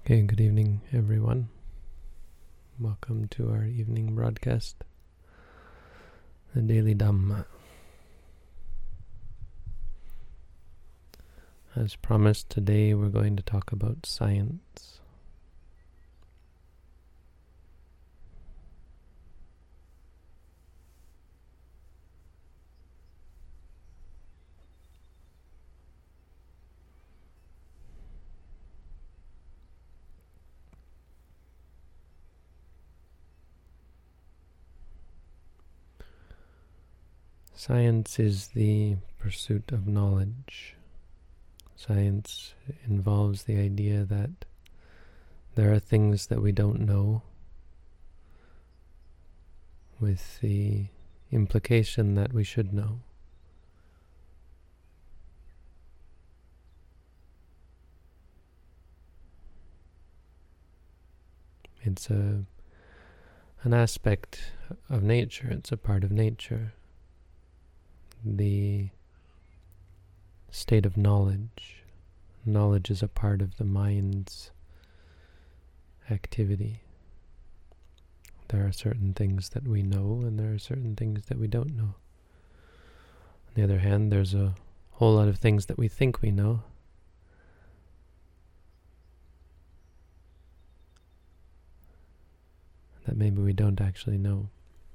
Okay, good evening, everyone. Welcome to our evening broadcast, the Daily Dhamma. As promised, today we're going to talk about science. Science is the pursuit of knowledge. Science involves the idea that there are things that we don't know, with the implication that we should know. It's an aspect of nature, it's a part of nature. The state of knowledge. Knowledge is a part of the mind's activity. There are certain things that we know, and there are certain things that we don't know. On the other hand, there's a whole lot of things that we think we know. That maybe we don't actually know.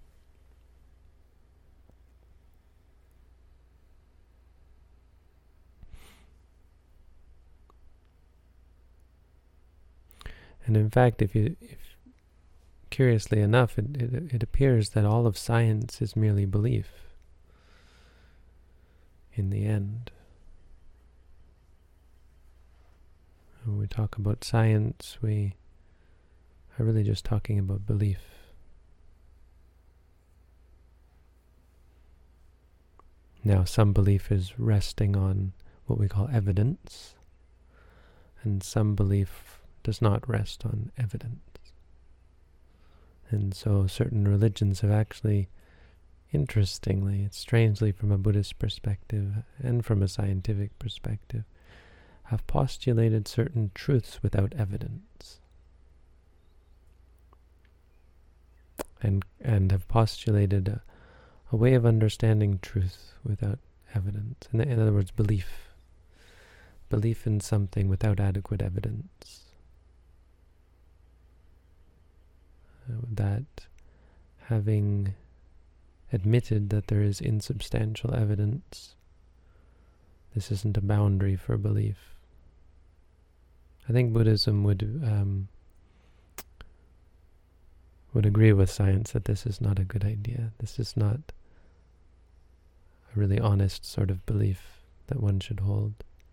And in fact, if curiously enough, it appears that all of science is merely belief in the end. When we talk about science, we are really just talking about belief. Now, some belief is resting on what we call evidence, and some belief does not rest on evidence. And so certain religions have actually, interestingly, strangely from a Buddhist perspective and from a scientific perspective, have postulated certain truths without evidence. And have postulated a way of understanding truth without evidence. In other words, belief. Belief in something without adequate evidence. That having admitted that there is insubstantial evidence, this isn't a boundary for belief. I think Buddhism would agree with science that this is not a good idea. This is not a really honest sort of belief that one should hold.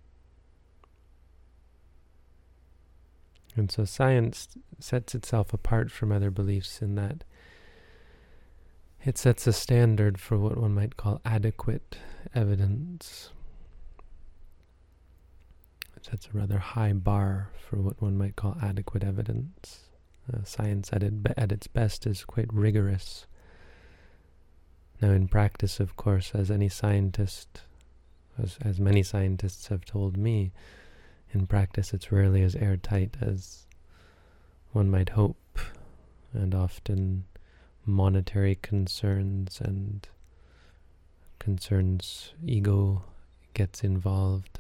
And so science sets itself apart from other beliefs in that it sets a standard for what one might call adequate evidence. It sets a rather high bar for what one might call adequate evidence. Science at its best is quite rigorous. Now in practice, of course, as any scientist, as many scientists have told me, in practice it's rarely as airtight as one might hope, and often monetary concerns and ego gets involved,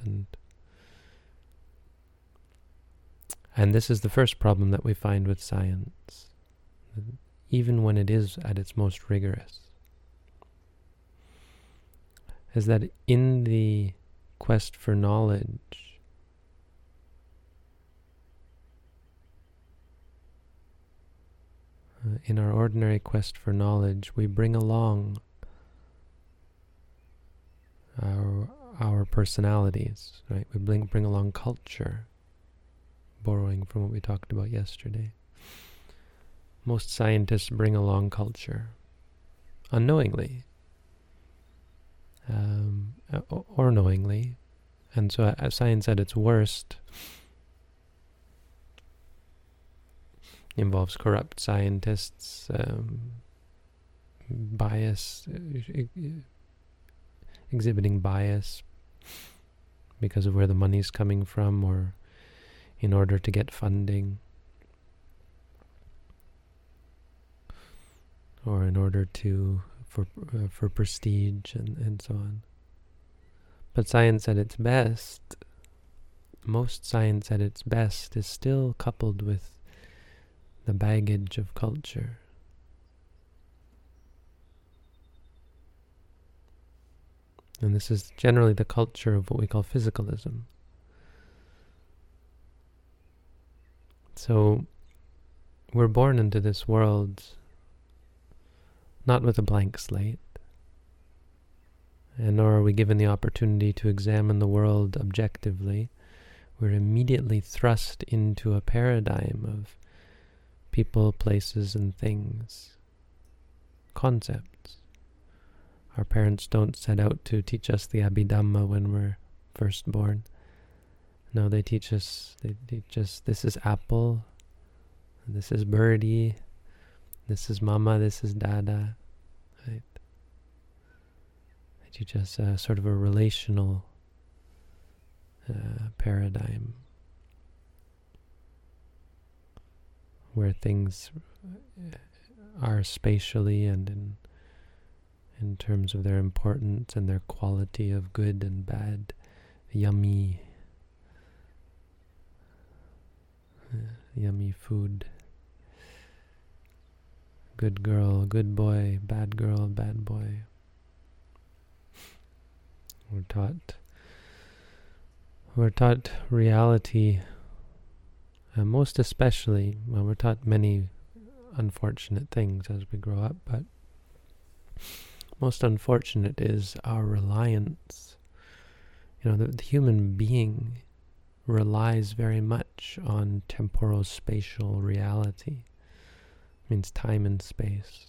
and this is the first problem that we find with science, even when it is at its most rigorous, is that in the quest for knowledge, in our ordinary quest for knowledge, we bring along our personalities, right? We bring along culture, borrowing from what we talked about yesterday. Most scientists bring along culture, unknowingly, or knowingly. And so science at its worst involves corrupt scientists, bias, exhibiting bias because of where the money's coming from, or in order to get funding, or in order for prestige and so on. But science at its best, most science at its best, is still coupled with the baggage of culture. And this is generally the culture of what we call physicalism. So we're born into this world not with a blank slate, and nor are we given the opportunity to examine the world objectively. We're immediately thrust into a paradigm of people, places, and things, concepts. Our parents don't set out to teach us the Abhidhamma when we're first born. No, they teach us, this is apple, this is birdie, this is mama, this is dada, right? They teach us sort of a relational paradigm where things are spatially and in terms of their importance and their quality of good and bad, yummy food, good girl, good boy, bad girl, bad boy. We're taught reality, most especially, well, we're taught many unfortunate things as we grow up, but most unfortunate is our reliance. The human being relies very much on temporal-spatial reality. It means time and space.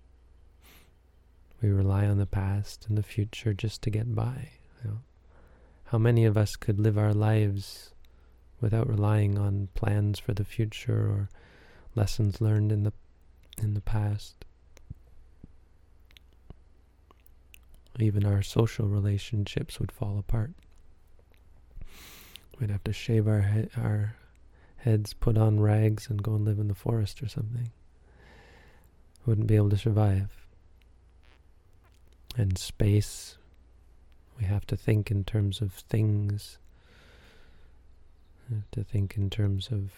We rely on the past and the future just to get by. How many of us could live our lives without relying on plans for the future or lessons learned in the past? Even our social relationships would fall apart. We'd have to shave our heads, put on rags, and go and live in the forest or something. Wouldn't be able to survive. And space, we have to think in terms of things. We have to think in terms of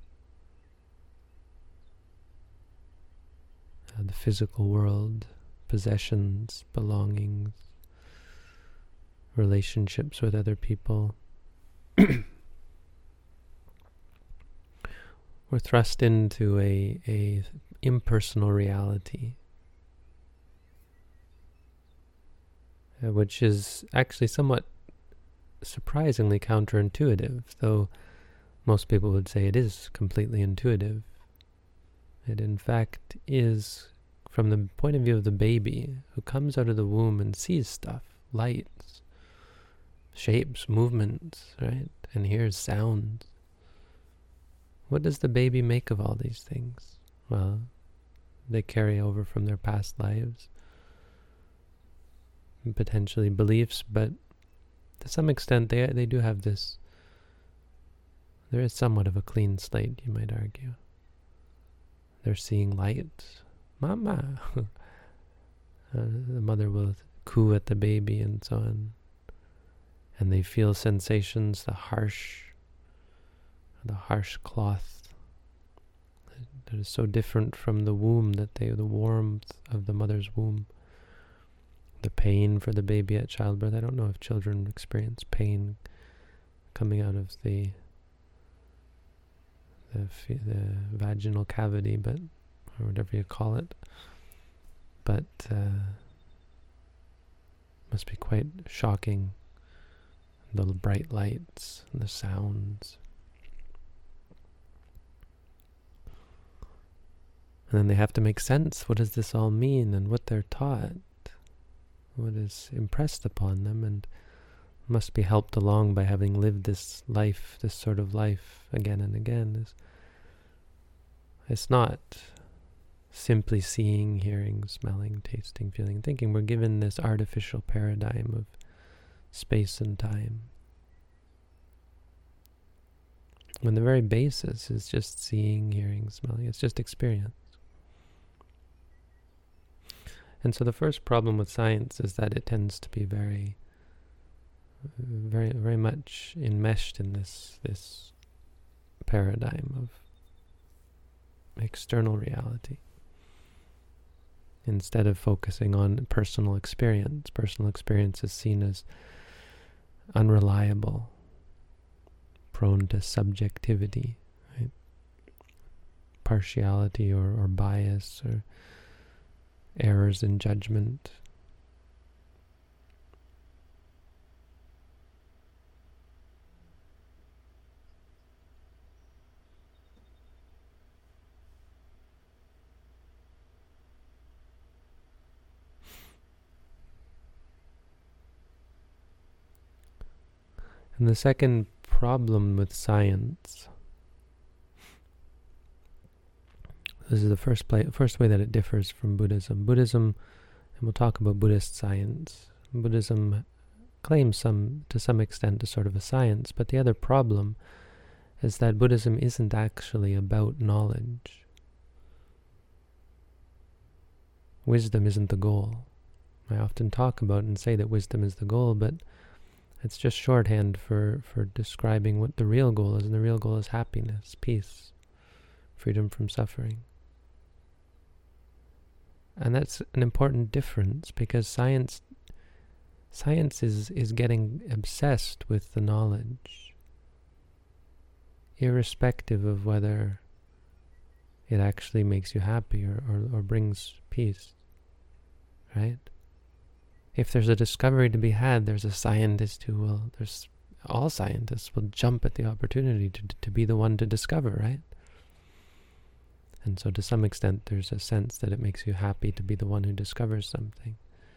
the physical world, possessions, belongings, relationships with other people. We're thrust into a impersonal reality, which is actually somewhat surprisingly counterintuitive, though most people would say it is completely intuitive. It in fact is, from the point of view of the baby who comes out of the womb and sees stuff, lights, shapes, movements, right? And hears sounds. What does the baby make of all these things? Well, they carry over from their past lives, and potentially beliefs, but to some extent they do have this, there is somewhat of a clean slate, you might argue. They're seeing lights. Mama! The mother will coo at the baby and so on. And they feel sensations, the harsh cloth that is so different from the womb, the warmth of the mother's womb. The pain for the baby at childbirth. I don't know if children experience pain coming out of the vaginal cavity, or whatever you call it. But must be quite shocking. The bright lights and the sounds. And then they have to make sense. What does this all mean? And what they're taught. What is impressed upon them, and must be helped along by having lived this life, this sort of life again and again. It's not simply seeing, hearing, smelling, tasting, feeling, thinking. We're given this artificial paradigm of space and time. when the very basis is just seeing, hearing, smelling. It's just experience. And so the first problem with science is that it tends to be very much enmeshed in this paradigm of external reality, instead of focusing on personal experience. Personal experience is seen as unreliable, prone to subjectivity, right? Partiality or bias or errors in judgment. And the second problem with science, this is the first way that it differs from Buddhism. Buddhism, and we'll talk about Buddhist science. Buddhism claims to some extent a sort of a science, but the other problem is that Buddhism isn't actually about knowledge. Wisdom isn't the goal. I often talk about and say that wisdom is the goal, but it's just shorthand for describing what the real goal is, and the real goal is happiness, peace, freedom from suffering. And that's an important difference, because science is getting obsessed with the knowledge, irrespective of whether it actually makes you happy or brings peace, right? If there's a discovery to be had, there's a scientist who will, all scientists will jump at the opportunity to be the one to discover, right? And so to some extent, there's a sense that it makes you happy to be the one who discovers something.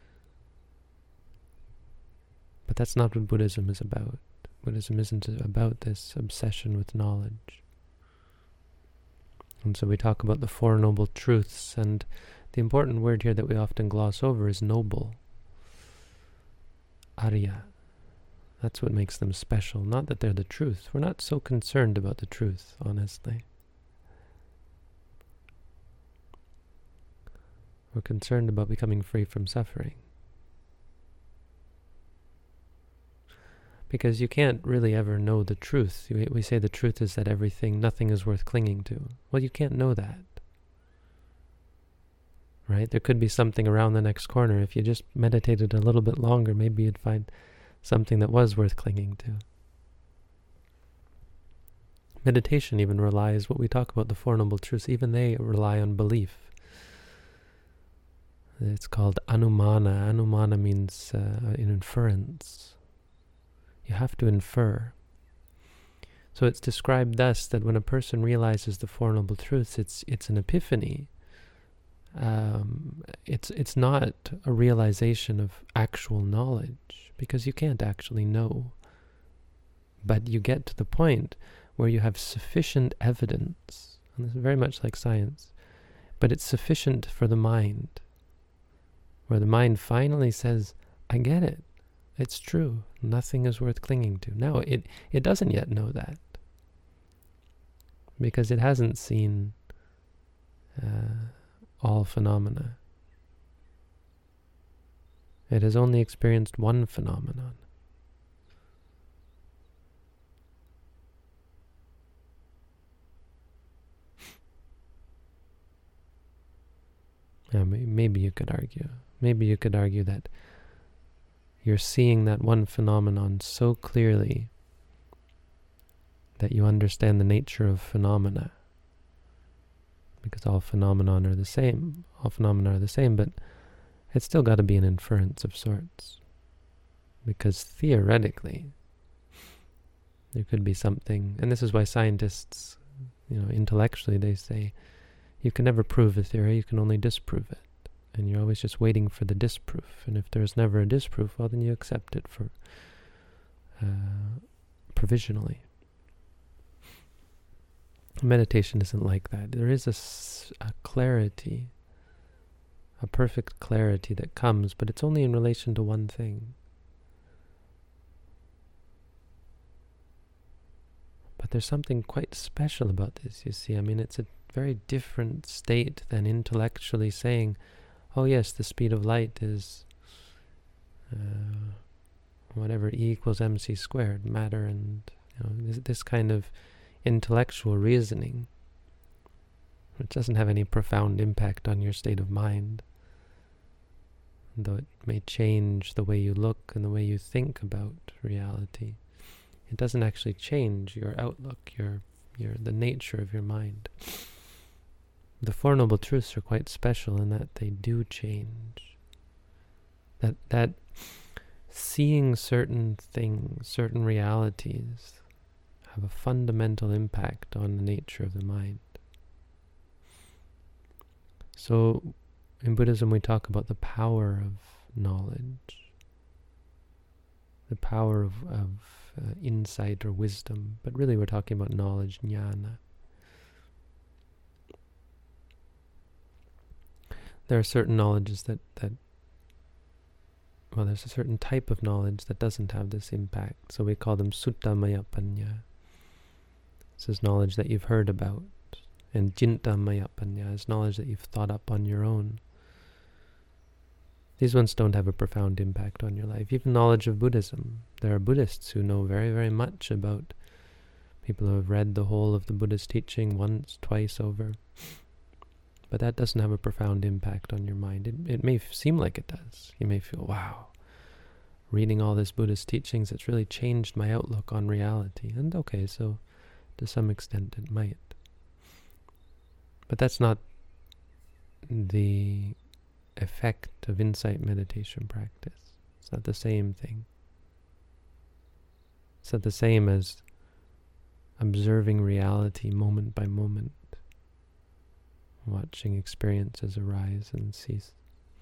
But that's not what Buddhism is about. Buddhism isn't about this obsession with knowledge. And so we talk about the Four Noble Truths, and the important word here that we often gloss over is noble. Arya. That's what makes them special, not that they're the truth. We're not so concerned about the truth, honestly. We're concerned about becoming free from suffering. Because you can't really ever know the truth. We say the truth is that nothing is worth clinging to. Well, you can't know that. Right? There could be something around the next corner. If you just meditated a little bit longer, maybe you'd find something that was worth clinging to. Meditation even relies, what we talk about, the Four Noble Truths, even they rely on belief. It's called anumana. Anumana means an inference. You have to infer. So it's described thus, that when a person realizes the Four Noble Truths, it's an epiphany. It's not a realization of actual knowledge, because you can't actually know. But you get to the point where you have sufficient evidence, and this is very much like science, but it's sufficient for the mind, where the mind finally says, I get it. It's true. Nothing is worth clinging to. Now, it doesn't yet know that, because it hasn't seen all phenomena. It has only experienced one phenomenon. Yeah, maybe you could argue. Maybe you could argue that you're seeing that one phenomenon so clearly that you understand the nature of phenomena. Because all phenomena are the same. All phenomena are the same, but it's still got to be an inference of sorts. Because theoretically, there could be something, and this is why scientists, intellectually they say, you can never prove a theory, you can only disprove it. And you're always just waiting for the disproof. And if there's never a disproof, well, then you accept it for provisionally. Meditation isn't like that. There is a clarity, a perfect clarity that comes, but it's only in relation to one thing. But there's something quite special about this, you see. I mean, it's a very different state than intellectually saying, oh yes, the speed of light is whatever, E equals mc squared, matter, and this kind of intellectual reasoning, which doesn't have any profound impact on your state of mind, though it may change the way you look and the way you think about reality. It doesn't actually change your outlook, the nature of your mind. The Four Noble Truths are quite special in that they do change. That seeing certain things, certain realities, have a fundamental impact on the nature of the mind. So, in Buddhism we talk about the power of knowledge, the power of insight or wisdom, but really we're talking about knowledge, jnana. There are certain knowledges that there's a certain type of knowledge that doesn't have this impact, so we call them suttamaya panya. This is knowledge that you've heard about, and jintamaya panya is knowledge that you've thought up on your own. These ones don't have a profound impact on your life. Even knowledge of Buddhism. There are Buddhists who know very, very much about, people who have read the whole of the Buddhist teaching once, twice over. But that doesn't have a profound impact on your mind. It may seem like it does. You may feel, wow, reading all this Buddhist teachings, it's really changed my outlook on reality. And okay, so to some extent it might. But that's not the effect of insight meditation practice. It's not the same thing. It's not the same as observing reality moment by moment, watching experiences arise and cease,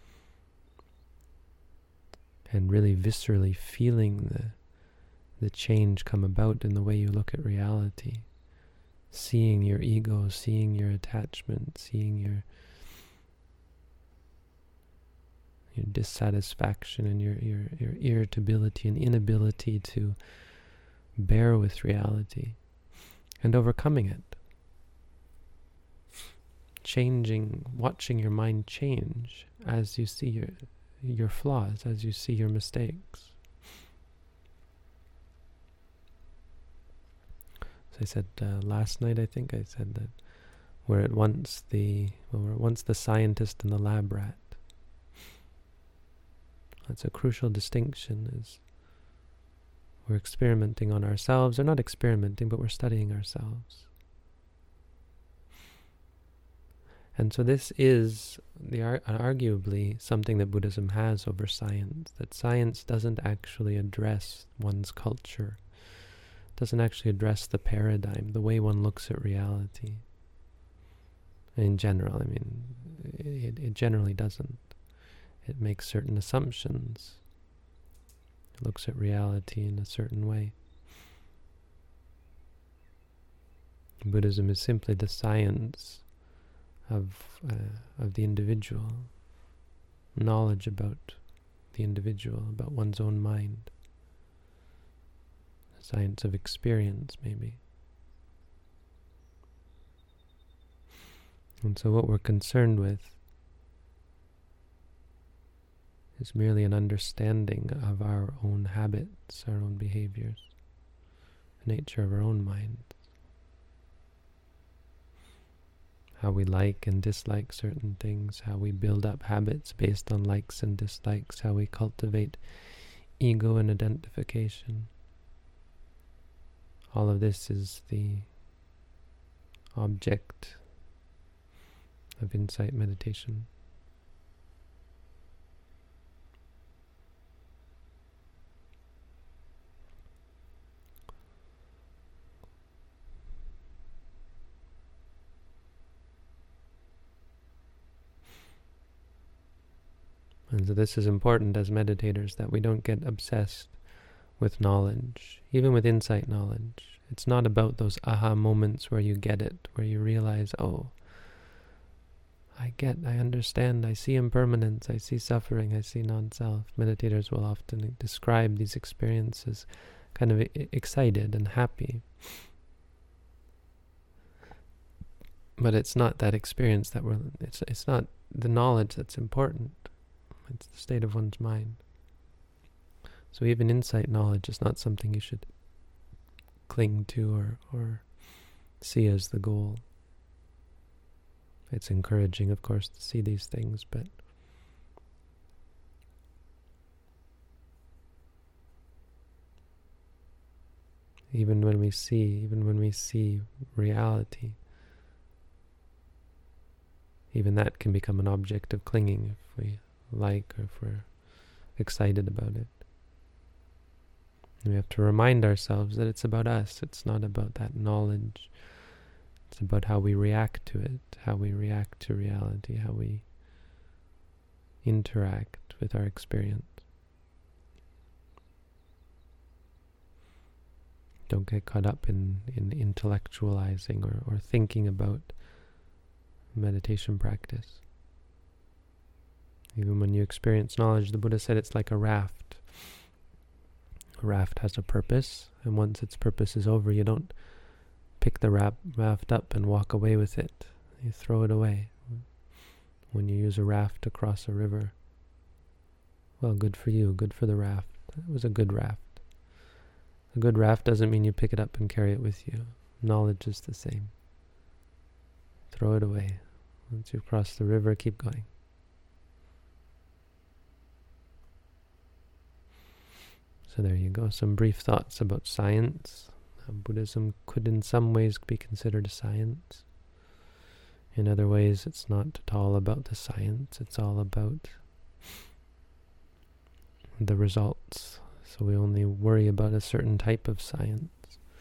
and really viscerally feeling the change come about in the way you look at reality, seeing your ego, seeing your attachment, seeing your dissatisfaction and your irritability and inability to bear with reality, and overcoming it. Watching your mind change as you see your flaws, as you see your mistakes. So I said last night, I think I said that we're at once the scientist and the lab rat. That's a crucial distinction, is we're experimenting on ourselves, or not experimenting, but we're studying ourselves. And so this is arguably something that Buddhism has over science, that science doesn't actually address one's culture, doesn't actually address the paradigm, the way one looks at reality. In general, I mean, it generally doesn't. It makes certain assumptions. It looks at reality in a certain way. Buddhism is simply the science of the individual, knowledge about the individual, about one's own mind, the science of experience, maybe. And so what we're concerned with is merely an understanding of our own habits, our own behaviors, the nature of our own mind. How we like and dislike certain things, how we build up habits based on likes and dislikes, how we cultivate ego and identification. All of this is the object of insight meditation. And so this is important as meditators, that we don't get obsessed with knowledge, even with insight knowledge. It's not about those aha moments where you get it, where you realize, oh, I understand, I see impermanence, I see suffering, I see non-self. Meditators will often describe these experiences kind of excited and happy. But it's not that experience that it's not the knowledge that's important. It's the state of one's mind. So even insight knowledge is not something you should cling to or see as the goal. It's encouraging, of course, to see these things, but even when we see reality, even that can become an object of clinging if we like or if we're excited about it. We have to remind ourselves that it's about us. It's not about that knowledge. It's about how we react to it, how we react to reality, how we interact with our experience. Don't get caught up in intellectualizing or thinking about meditation practice. Even when you experience knowledge, the Buddha said it's like a raft. A raft has a purpose, and once its purpose is over, you don't pick the raft up and walk away with it. You throw it away. When you use a raft to cross a river, well, good for you, good for the raft. It was a good raft. A good raft doesn't mean you pick it up and carry it with you. Knowledge is the same. Throw it away. Once you've crossed the river, keep going. So there you go, some brief thoughts about science. Buddhism could in some ways be considered a science. In other ways, it's not at all about the science. It's all about the results. So we only worry about a certain type of science,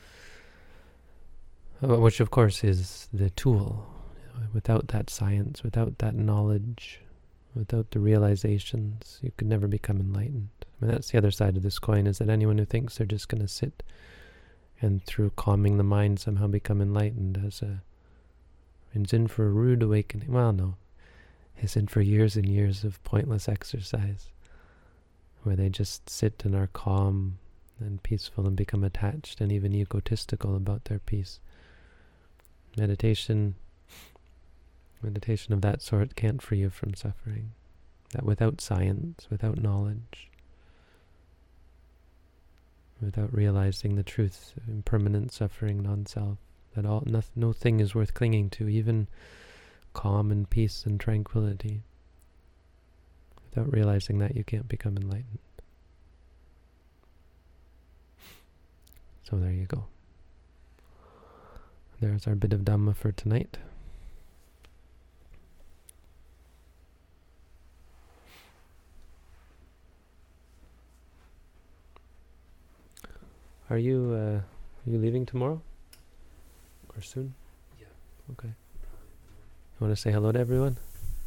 which of course is the tool. Without that science, without that knowledge, without the realizations, you could never become enlightened. I mean, that's the other side of this coin, is that anyone who thinks they're just going to sit and through calming the mind somehow become enlightened is in for a rude awakening. Well, no. Is in for years and years of pointless exercise where they just sit and are calm and peaceful and become attached and even egotistical about their peace. Meditation of that sort can't free you from suffering. That without science, without knowledge, without realizing the truth of impermanent suffering, non-self, that no thing is worth clinging to, even calm and peace and tranquility. Without realizing that, you can't become enlightened. So there you go. There's our bit of Dhamma for tonight. Are you leaving tomorrow? Or soon? Yeah. Okay. You want to say hello to everyone?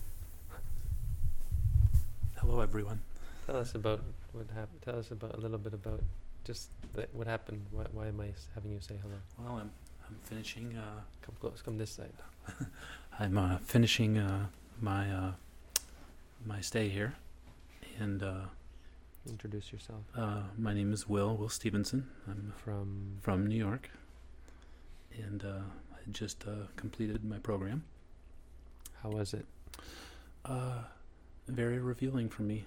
Hello, everyone. Tell us about what happened. Tell us about a little bit about just what happened. Why am I having you say hello? Well, I'm finishing. Come close. Come this side. I'm finishing my stay here, and Introduce yourself. my name is Will Stevenson. I'm from New York, and I just completed my program. How was it? Very revealing for me.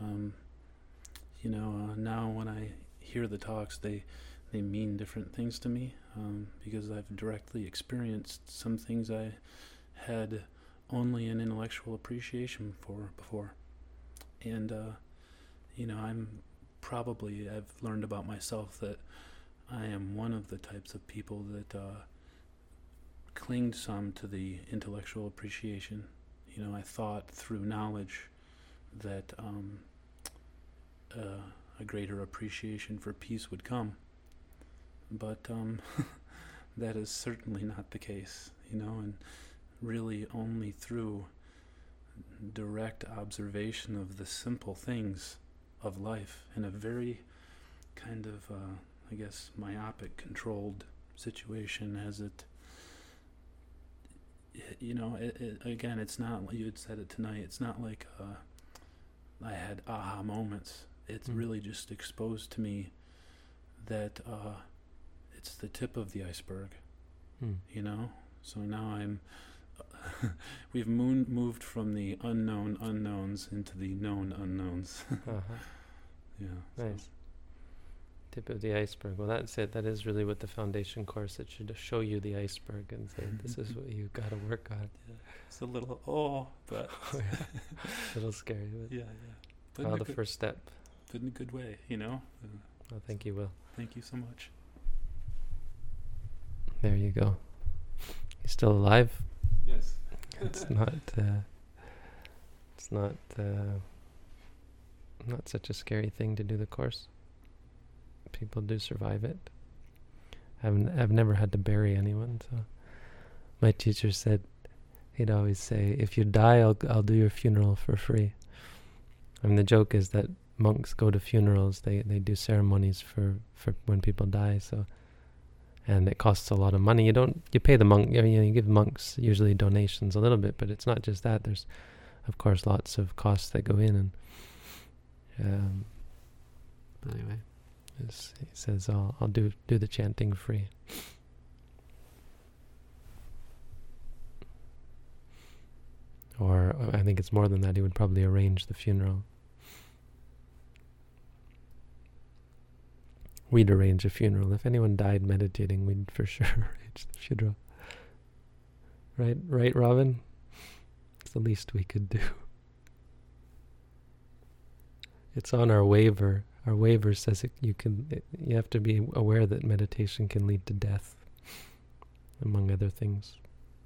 Now when I hear the talks, they mean different things to me, because I've directly experienced some things I had only an intellectual appreciation for before. And I've learned about myself that I am one of the types of people that clinged some to the intellectual appreciation. I thought through knowledge that a greater appreciation for peace would come. But that is certainly not the case, and really only through direct observation of the simple things of life in a very kind of, myopic, controlled situation, as again, it's not, you had said it tonight, it's not like I had aha moments. It's really just exposed to me that it's the tip of the iceberg, So now we've moved from the unknown unknowns into the known unknowns. Yeah. Nice. Tip of the iceberg. Well, that's it. That is really what the foundation course. It should show you the iceberg and say, this is what you got to work on. Yeah. It's a little, but a little scary. But yeah. But the first step. But in a good way, I think you will. Thank you so much. There you go. You still alive? Yes. It's not not such a scary thing to do the course. People do survive it. I've never had to bury anyone, so my teacher said, he'd always say, if you die, I'll do your funeral for free. I mean, the joke is that monks go to funerals, they do ceremonies for when people die, so, and it costs a lot of money. You pay the monk, you give monks usually donations a little bit, but it's not just that. There's, of course, lots of costs that go in, and anyway, he says, I'll do the chanting free. Or I think it's more than that. He would probably arrange the funeral. We'd arrange a funeral. If anyone died meditating, we'd for sure arrange the funeral. Right, Robin? It's the least we could do. It's on our waiver. Our waiver says you have to be aware that meditation can lead to death, among other things.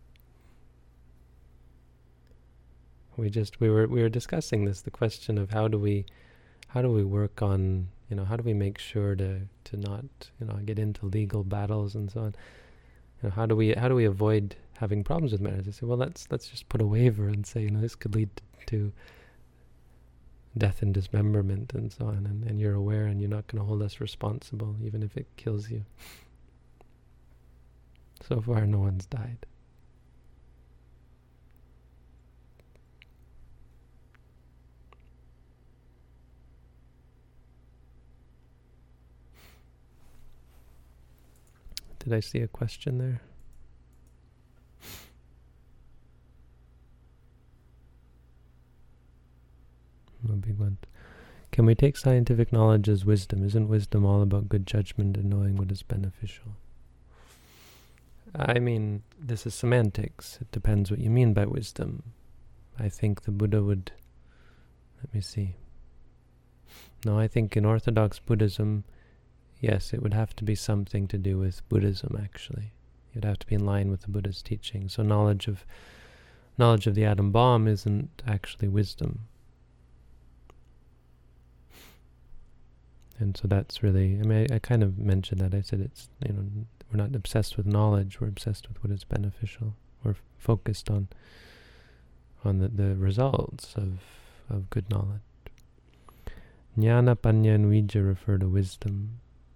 We were discussing this, the question of how do we work on, how do we make sure to not, get into legal battles and so on. How do we avoid having problems with marriage? I say, well, let's just put a waiver and say, this could lead to death and dismemberment and so on, and you're aware and you're not going to hold us responsible even if it kills you. So far, no one's died. Did I see a question there? No big one. Can we take scientific knowledge as wisdom? Isn't wisdom all about good judgment and knowing what is beneficial? I mean, this is semantics. It depends what you mean by wisdom. I think the Buddha would... Let me see. No, I think in Orthodox Buddhism... Yes, it would have to be something to do with Buddhism, actually. It would have to be in line with the Buddha's teaching. So knowledge of the atom bomb isn't actually wisdom. And so that's really, I kind of mentioned that. I said it's, we're not obsessed with knowledge, we're obsessed with what is beneficial. We're focused on the results of good knowledge. Jnana, Panya, and Vijja refer to wisdom.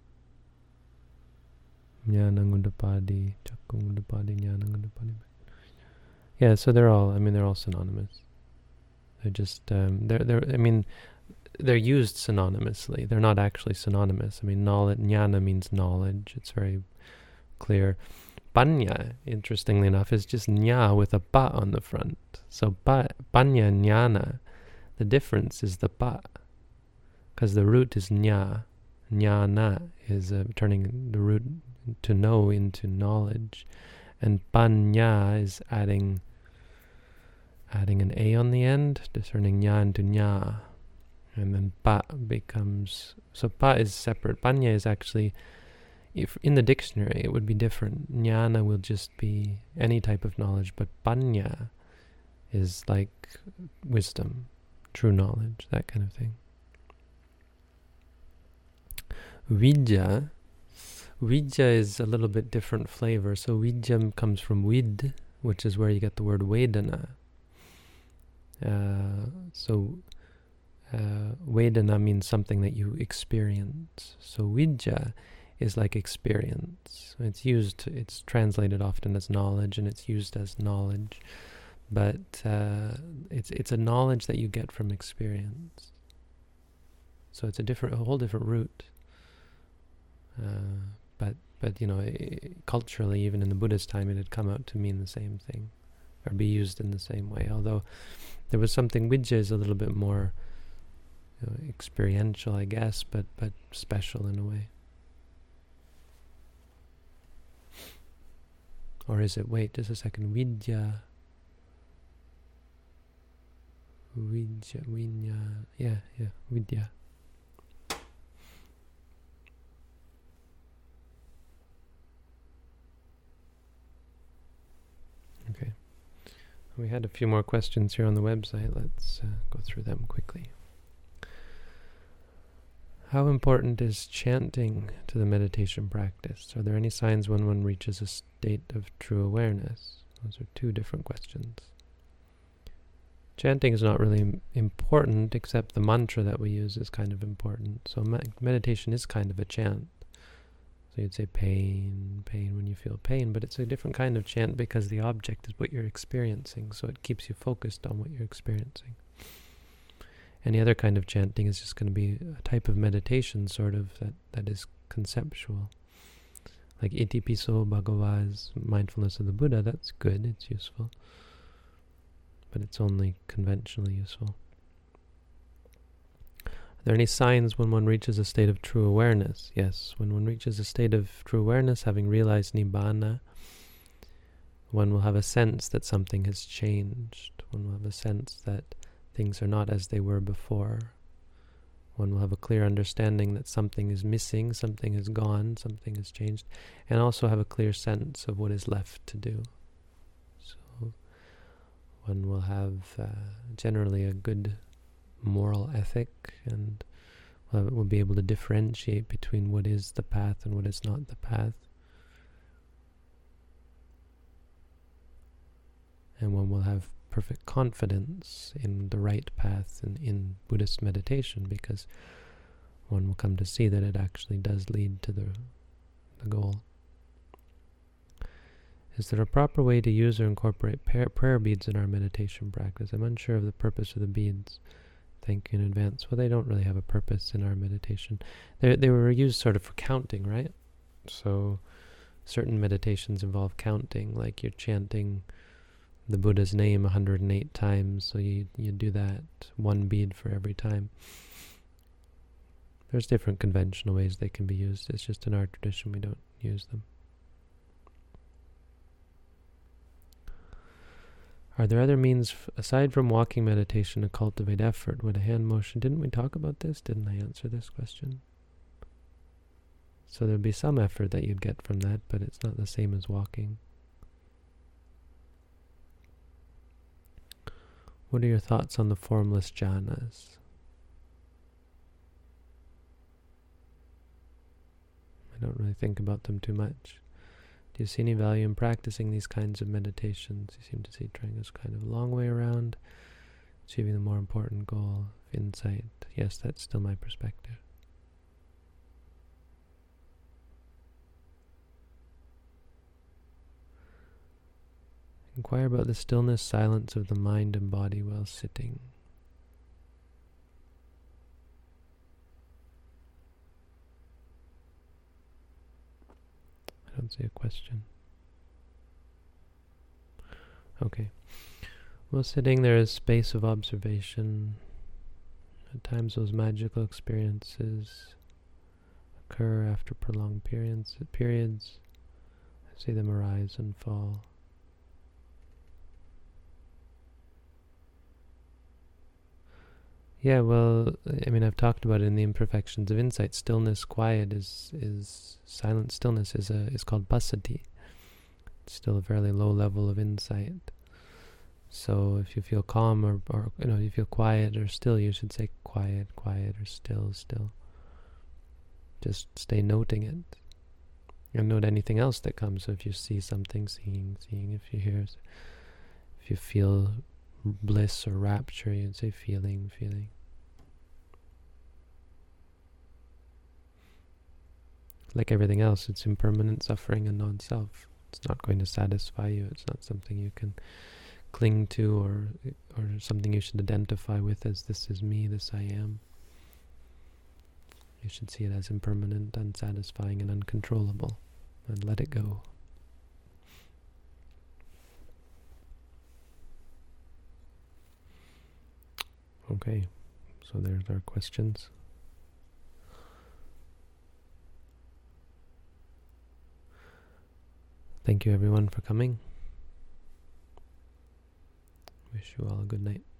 Jnanangudapadi, Chakkungudapadi, Jnanangudapadi. Yeah, so they're all synonymous. They're just, they're used synonymously. They're not actually synonymous. Knowledge, jnana means knowledge. It's very clear. Panya, interestingly enough, is just nya with a pa on the front. So panya and jnana, the difference is the pa. Because the root is nya. Jnana is turning the root to know into knowledge, and panya is adding an a on the end, turning nya into nya, and then pa becomes, so pa is separate. Panya is actually, if in the dictionary it would be different. Jnana will just be any type of knowledge, but panya is like wisdom, true knowledge, that kind of thing. Vijja is a little bit different flavor. So vijja comes from vid, which is where you get the word vedana. Vedana means something that you experience. So vijja is like experience. It's translated often as knowledge, and it's used as knowledge. But it's a knowledge that you get from experience. So it's a whole different root. But But culturally, even in the Buddhist time, it had come out to mean the same thing, or be used in the same way. Although there was something, Vidya is a little bit more experiential, I guess, but special in a way. Or is it, wait just a second, Vidya, yeah, Vidya. Okay. We had a few more questions here on the website. Let's go through them quickly. How important is chanting to the meditation practice? Are there any signs when one reaches a state of true awareness? Those are two different questions. Chanting is not really important, except the mantra that we use is kind of important. So meditation is kind of a chant. So you'd say pain, pain when you feel pain, but it's a different kind of chant because the object is what you're experiencing, so it keeps you focused on what you're experiencing. Any other kind of chanting is just going to be a type of meditation, sort of, that is conceptual. Like Iti Piso Bhagava's mindfulness of the Buddha, that's good, it's useful. But it's only conventionally useful. Are there any signs when one reaches a state of true awareness? Yes, when one reaches a state of true awareness, having realized Nibbana, one will have a sense that something has changed. One will have a sense that things are not as they were before. One will have a clear understanding that something is missing, something is gone, something has changed, and also have a clear sense of what is left to do. So one will have generally a good moral ethic, and will be able to differentiate between what is the path and what is not the path. And one will have perfect confidence in the right path and in Buddhist meditation, because one will come to see that it actually does lead to the goal. Is there a proper way to use or incorporate prayer beads in our meditation practice? I'm unsure of the purpose of the beads. Thank you in advance. Well, they don't really have a purpose in our meditation. They were used sort of for counting, right? So certain meditations involve counting, like you're chanting the Buddha's name 108 times, so you do that, one bead for every time. There's different conventional ways they can be used. It's just in our tradition we don't use them. Are there other means, aside from walking meditation, to cultivate effort? Would a hand motion... Didn't we talk about this? Didn't I answer this question? So there'd be some effort that you'd get from that, but it's not the same as walking. What are your thoughts on the formless jhanas? I don't really think about them too much. Do you see any value in practicing these kinds of meditations? You seem to see trying this kind of a long way around, achieving the more important goal of insight. Yes, that's still my perspective. Inquire about the stillness, silence of the mind and body while sitting. I don't see a question. Okay. While sitting, there is space of observation. At times those magical experiences occur after prolonged periods. I see them arise and fall. Yeah, well, I mean, I've talked about it in the Imperfections of Insight. Stillness, quiet is silent stillness is called passaddhi. It's still a fairly low level of insight. So if you feel calm or you feel quiet or still, you should say quiet, quiet, or still, still. Just stay noting it. And note anything else that comes. So if you see something, seeing. If you hear, if you feel bliss or rapture, you'd say feeling. Like everything else, it's impermanent suffering and non-self. It's not going to satisfy you. It's not something you can cling to or something you should identify with as this is me, this I am. You should see it as impermanent, unsatisfying, and uncontrollable. and let it go. Okay, so there's our questions. Thank you everyone for coming. Wish you all a good night.